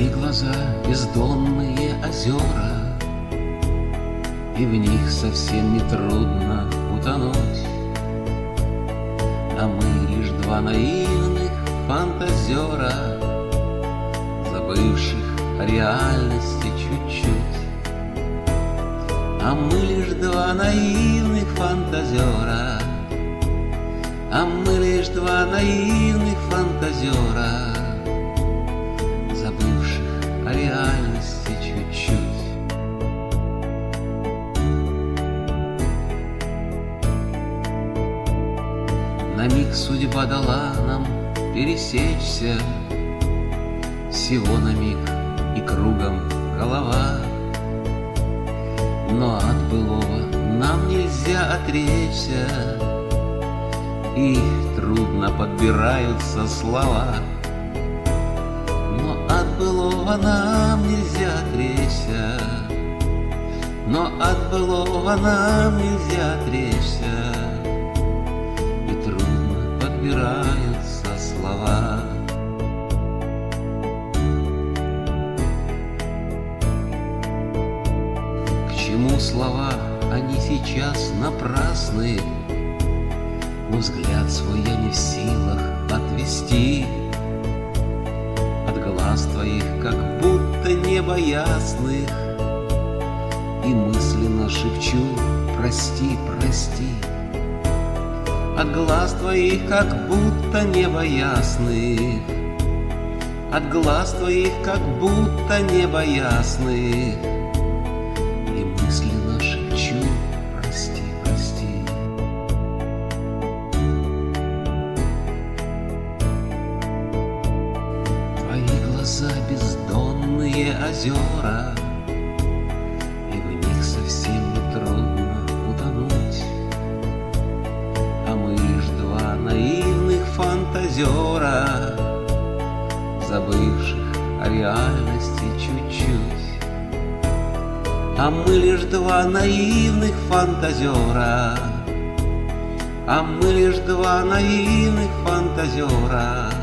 Твои глаза бездонные озера, и в них совсем не трудно утонуть. А мы лишь два наивных фантазера, забывших о реальности чуть-чуть. А мы лишь два наивных фантазера, а мы лишь два наивных фантазера, забывших о реальности чуть-чуть. На миг судьба дала нам пересечься, всего на миг и кругом голова. Но от былого нам нельзя отречься, и трудно подбираются слова. Но от былого нам нельзя отречься, но от былого нам нельзя отречься, и трудно подбираются слова. К чему слова, они сейчас напрасны, но взгляд свой я не в силах отвести от глаз твоих, как будто небо ясных, и мысленно шепчу: прости, прости. От глаз твоих, как будто небо ясных, от глаз твоих, как будто небо ясных, и мысленно шепчу: прости, прости. Твои глаза бездонные озера, и в них совсем не трудно утонуть. А мы лишь два наивных фантазера, забывших о реальности чуть-чуть. А мы лишь два наивных фантазера, а мы лишь два наивных фантазера,